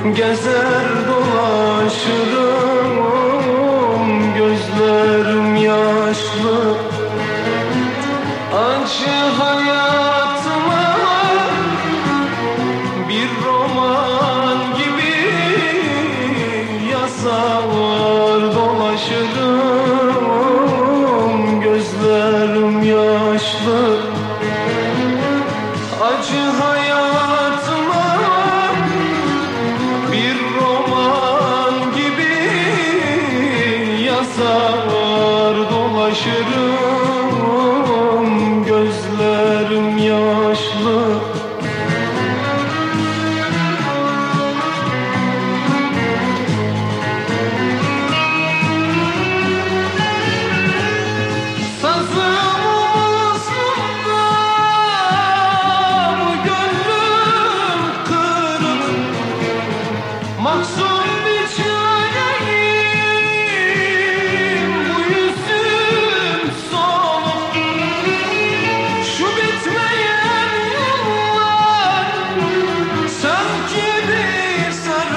Gezer dolaşırım, gözlerim yaşlı. Acı hayatıma bir roman gibi yazar dolaşırım, gözlerim yaşlı. Acı hayatıma bir roman gibi yazar dolaşırım, gözlerim yaşlı. Mahzun bir çareyim, bu yüzüm soluk. Şu bitmeyen yollar sanki bir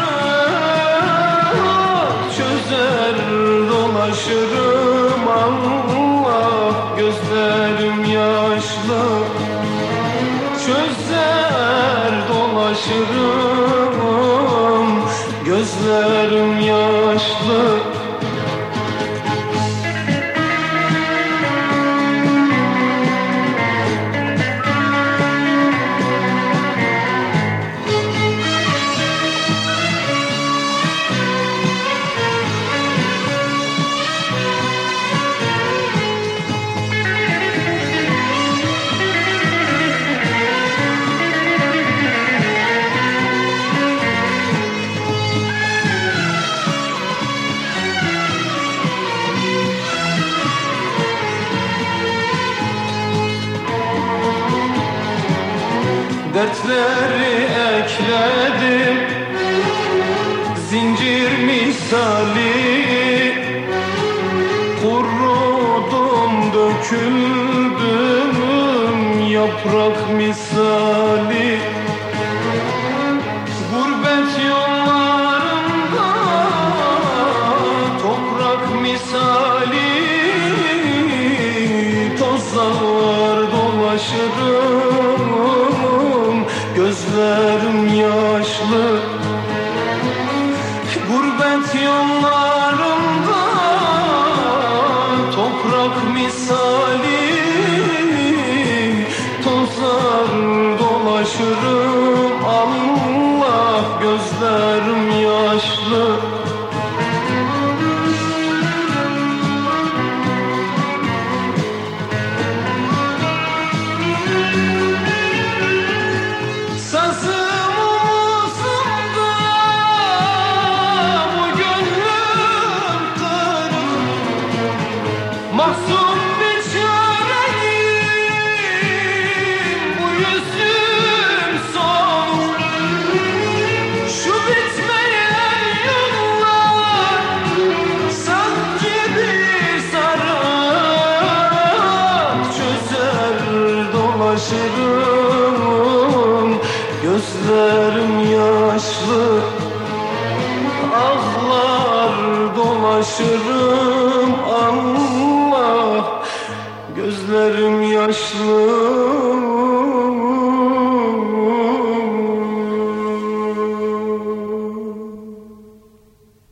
sarık. Çözer dolaşırım Allah, gözlerim yaşlı. Çözer dolaşırım, gözlerim yaşlı. Dertleri ekledim zincir misali, kurudum döküldüm yaprak misali. Gurbet yollarında toprak misali, tozlar dolaşırım, gözlerim yaşlı. Gurbet yollarında toprak misali, tozlar dolaşırım Allah, gözlerim yaşlı. Mahzun bir çareyim, bu yüzüm soluk. Şu bitmeyen yollar sanki bir sarık. Çözer dolaşırım, gözlerim yaşlı. Ağlar dolaşırım Allah, gözlerim yaşlı.